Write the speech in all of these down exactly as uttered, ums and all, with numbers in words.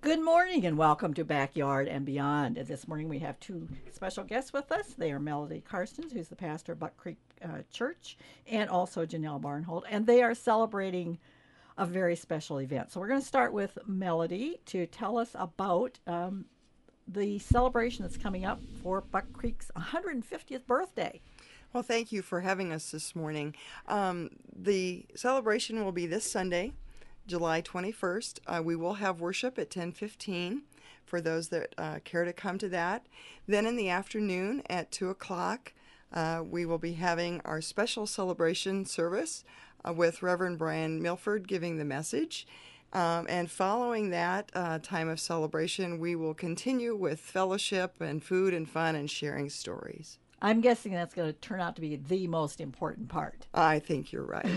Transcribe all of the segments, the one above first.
Good morning and welcome to Backyard and Beyond. This morning we have two special guests with us. They are Melody Karstens, who's the pastor of Buck Creek uh, Church, and also Janelle Barnholt, and they are celebrating a very special event. So we're going to start with Melody to tell us about um, the celebration that's coming up for Buck Creek's one hundred fiftieth birthday. Well, thank you for having us this morning. Um, the celebration will be this Sunday, July twenty-first. Uh, we will have worship at ten fifteen for those that uh, care to come to that. Then in the afternoon at two o'clock, uh, we will be having our special celebration service uh, with Reverend Brian Milford giving the message. Um, and following that uh, time of celebration, we will continue with fellowship and food and fun and sharing stories. I'm guessing that's going to turn out to be the most important part. I think you're right.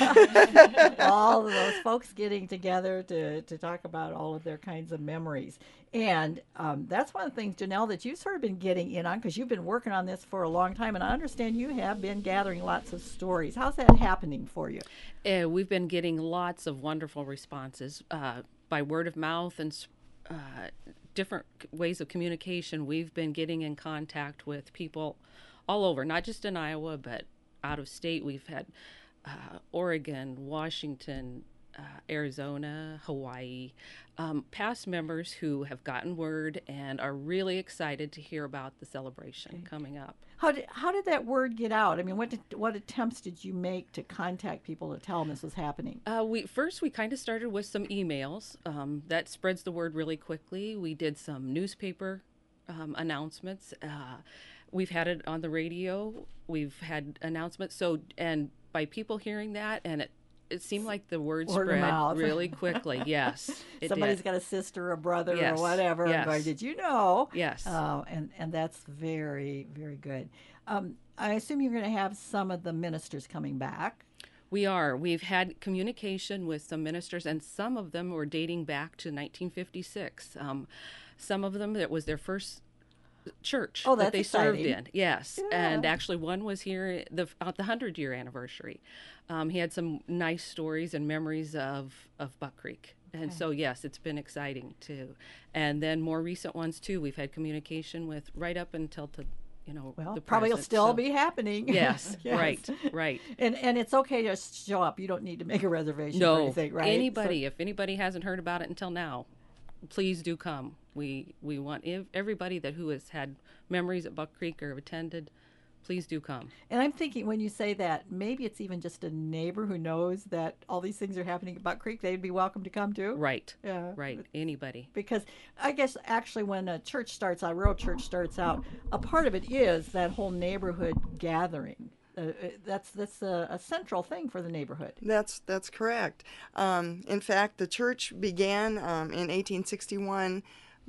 All of those folks getting together to, to talk about all of their kinds of memories. And um, that's one of the things, Janelle, that you've sort of been getting in on because you've been working on this for a long time. And I understand you have been gathering lots of stories. How's that happening for you? Uh, we've been getting lots of wonderful responses uh, by word of mouth and uh, different ways of communication. We've been getting in contact with people all over, not just in Iowa, but out of state. We've had uh, Oregon, Washington, uh, Arizona, Hawaii, um, past members who have gotten word and are really excited to hear about the celebration okay. coming up. How did how did that word get out? I mean, what did, what attempts did you make to contact people to tell them this was happening? Uh, we first we kind of started with some emails. Um, that spreads the word really quickly. We did some newspaper um, announcements. Uh, we've had it on the radio. We've had announcements. So and by people hearing that, and it it seemed like the word, word spread really quickly. Yes, it somebody's did. got a sister, a brother, yes. or whatever. Yes. And going, did you know? Yes. Uh, and and that's very very good. Um, I assume you're going to have some of the ministers coming back. We are. We've had communication with some ministers, and some of them were dating back to nineteen fifty-six. Um, some of them, it was their first church oh, that they exciting. served in. Yes, yeah. And actually one was here the, at the hundred-year anniversary. Um, he had some nice stories and memories of, of Buck Creek. And okay. so, yes, it's been exciting, too. And then more recent ones, too. We've had communication with right up until to you know, well, the probably will present, still so. be happening. Yes, yes, right, right. And and it's okay to show up. You don't need to make a reservation no, or anything, right? Anybody, so, if anybody hasn't heard about it until now, please do come. We we want ev- everybody that who has had memories at Buck Creek or have attended, please do come. And I'm thinking when you say that, maybe it's even just a neighbor who knows that all these things are happening at Buck Creek. They'd be welcome to come too. Right. Yeah. Right. Anybody. Because I guess actually when a church starts out, a real church starts out, a part of it is that whole neighborhood gathering. Uh, that's that's a, a central thing for the neighborhood. That's that's correct. Um, in fact, the church began um, in eighteen sixty-one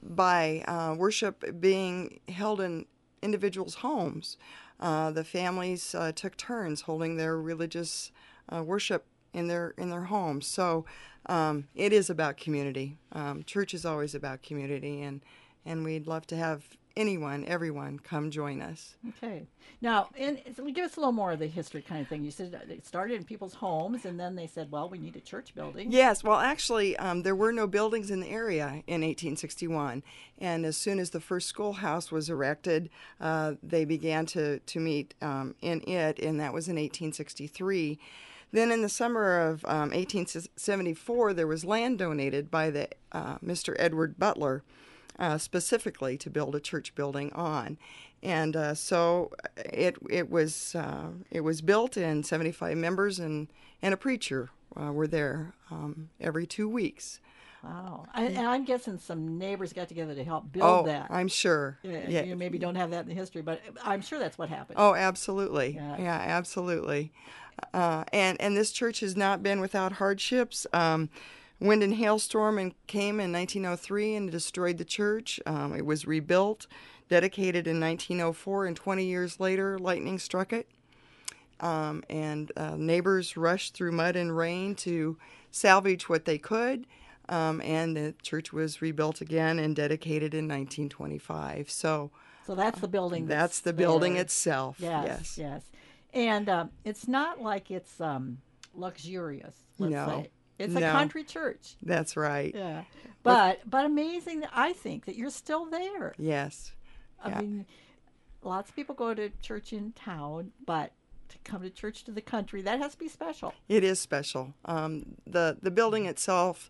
by uh, worship being held in individuals' homes. Uh, the families uh, took turns holding their religious uh, worship in their in their homes. So um, it is about community. Um, church is always about community, and and we'd love to have anyone, everyone, come join us. Okay. Now, and so give us a little more of the history kind of thing. You said it started in people's homes, and then they said, well, we need a church building. Yes. Well, actually, um, there were no buildings in the area in eighteen sixty-one. And as soon as the first schoolhouse was erected, uh, they began to, to meet um, in it, and that was in eighteen sixty-three. Then in the summer of um, eighteen seventy-four, there was land donated by the uh, Mister Edward Butler, Uh, specifically to build a church building on, and uh, so it it was uh, it was built, and seventy-five members and and a preacher uh, were there um, every two weeks. Wow! I, and I'm guessing some neighbors got together to help build oh, that. I'm sure. Yeah, yeah. You maybe don't have that in the history, but I'm sure that's what happened. Oh, absolutely. Yeah, yeah absolutely. Uh, and and this church has not been without hardships. Um, Wind and hailstorm and came in nineteen oh three and destroyed the church. Um, it was rebuilt, dedicated in nineteen oh four, and twenty years later, lightning struck it. Um, and uh, neighbors rushed through mud and rain to salvage what they could. Um, and the church was rebuilt again and dedicated in nineteen twenty-five. So, so that's the building. That's, that's the there. building itself. Yes, yes, yes. And um, it's not like it's um, luxurious. Let's no. say. It's a No. country church. That's right. Yeah. But but amazing that I think that you're still there. Yes. I Yeah. mean, lots of people go to church in town, but to come to church to the country, that has to be special. It is special. Um, the the building itself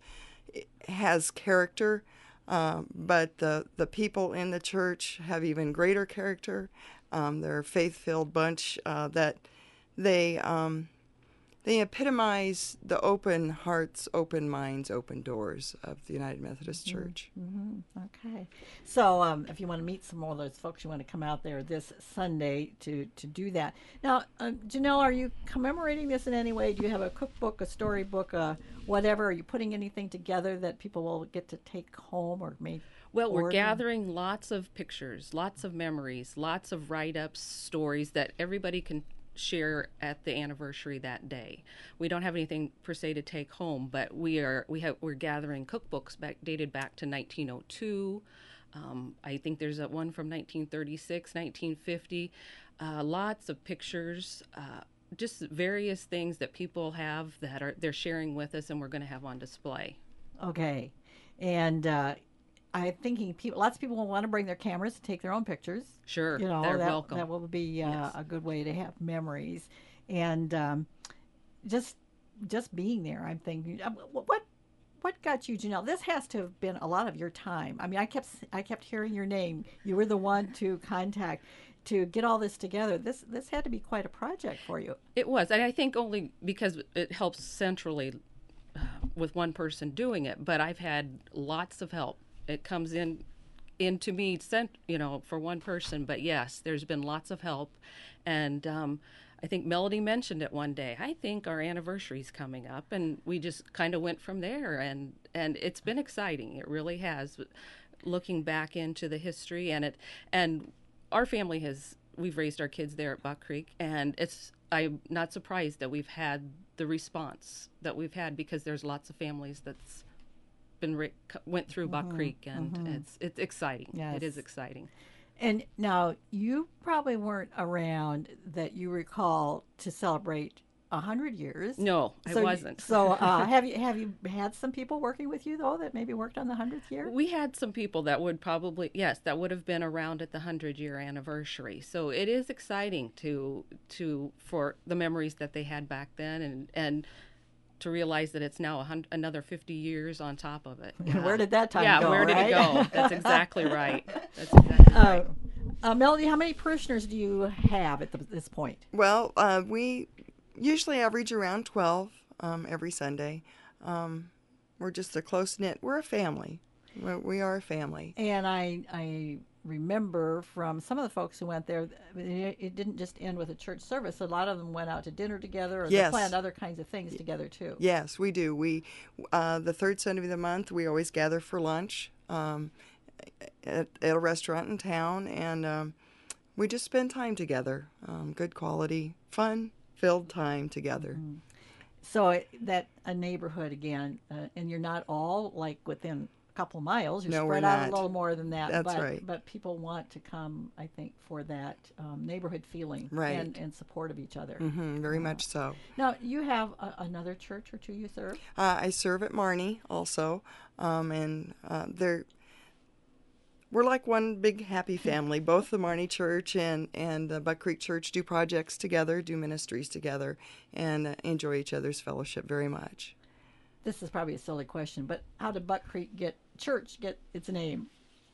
has character, um, but the the people in the church have even greater character. Um, they're a faith-filled bunch uh, that they um, they epitomize the open hearts, open minds, open doors of the United Methodist Church. Mm-hmm. Okay. So um, if you want to meet some more of those folks, you want to come out there this Sunday to, to do that. Now, uh, Janelle, are you commemorating this in any way? Do you have a cookbook, a storybook, uh, whatever? Are you putting anything together that people will get to take home or make? Well, we're order? gathering lots of pictures, lots of memories, lots of write-ups, stories that everybody can share at the anniversary that day. We don't have anything per se to take home, but we are we have we're gathering cookbooks back dated back to nineteen oh two. Um, I think there's a one from nineteen thirty-six, nineteen fifty. Uh, lots of pictures, uh, just various things that people have that are they're sharing with us, and we're going to have on display. Okay. And uh, I'm thinking people, lots of people will want to bring their cameras to take their own pictures. Sure, You know, they're that, welcome. that will be uh, Yes. a good way to have memories. And um, just just being there, I'm thinking, uh, wh- what what got you, Janelle? This has to have been a lot of your time. I mean, I kept I kept hearing your name. You were the one to contact to get all this together. This this had to be quite a project for you. It was, and I think only because it helps centrally uh, with one person doing it. But I've had lots of help. It comes in into me, sent you know, for one person. But yes, there's been lots of help, and um, I think Melody mentioned it one day. I think our anniversary's coming up, and we just kind of went from there. And and it's been exciting. It really has. Looking back into the history, and it and our family has. We've raised our kids there at Buck Creek, and it's I'm not surprised that we've had the response that we've had, because there's lots of families that's been re- went through Buck Creek, and it's it's exciting. Yes. It is exciting. And now you probably weren't around that you recall to celebrate a hundred years. No, I So you- wasn't. So uh, have you have you had some people working with you though that maybe worked on the hundredth year? We had some people that would probably yes that would have been around at the hundred year anniversary. So it is exciting to to for the memories that they had back then, and and to realize that it's now a hun- another fifty years on top of it. And where did that time yeah, go? where did right? it go? That's exactly right. That's exactly Uh, right. uh, Melody, how many parishioners do you have at the, this point? Well, uh, we usually average around twelve um, every Sunday. Um, we're just a close knit. We're a family. We're, we are a family. And I I remember from some of the folks who went there, it, it didn't just end with a church service. A lot of them went out to dinner together, or they Yes. planned other kinds of things together too. Yes, we do. We uh, the third Sunday of the month, we always gather for lunch um, at, at a restaurant in town, and um, we just spend time together. Um, good quality, fun-filled time together. Mm-hmm. So it, that a neighborhood again, uh, and you're not all like within a couple miles. You're No, we're spread out not. a little more than that. That's but, right. But people want to come, I think, for that um, neighborhood feeling Right. and, and support of each other. hmm very much so. Now, you have a, another church or two you serve? Uh, I serve at Marnie also, um, and uh, they're we're like one big happy family. Both the Marnie Church and and the Buck Creek Church do projects together, do ministries together, and uh, enjoy each other's fellowship very much. This is probably a silly question, but how did Buck Creek get church get its name?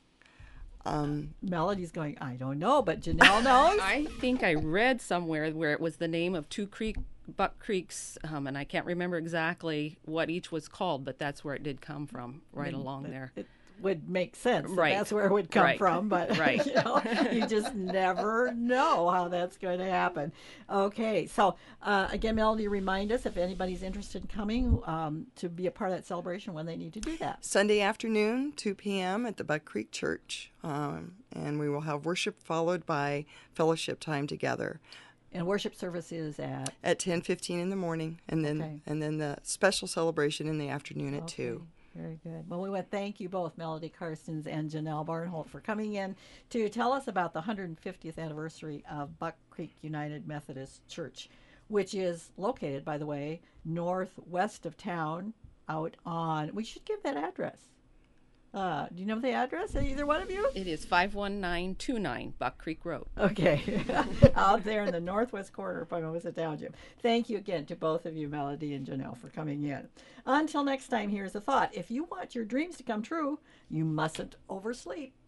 Um, Melody's going, I don't know, but Janelle knows. I think I read somewhere where it was the name of two creek Buck Creeks, um, and I can't remember exactly what each was called, but that's where it did come from, right along there. It would make sense. that Right. That's where it would come Right. from, but Right. you, know, you just never know how that's going to happen. Okay, so uh, again, Melody, remind us if anybody's interested in coming um, to be a part of that celebration when they need to do that. Sunday afternoon, two p.m. at the Buck Creek Church, um, and we will have worship followed by fellowship time together And worship service is at at ten fifteen in the morning, and then Okay. and then the special celebration in the afternoon at two. Very good. Well, we want to thank you both, Melody Karstens and Janelle Barnholt, for coming in to tell us about the one hundred fiftieth anniversary of Buck Creek United Methodist Church, which is located, by the way, northwest of town, out on, we should give that address. Uh, do you know the address, either one of you? It is five one nine two nine Buck Creek Road. Okay, out there in the northwest corner of Pomona Township. Thank you again to both of you, Melody and Janelle, for coming in. Until next time, here's a thought. If you want your dreams to come true, you mustn't oversleep.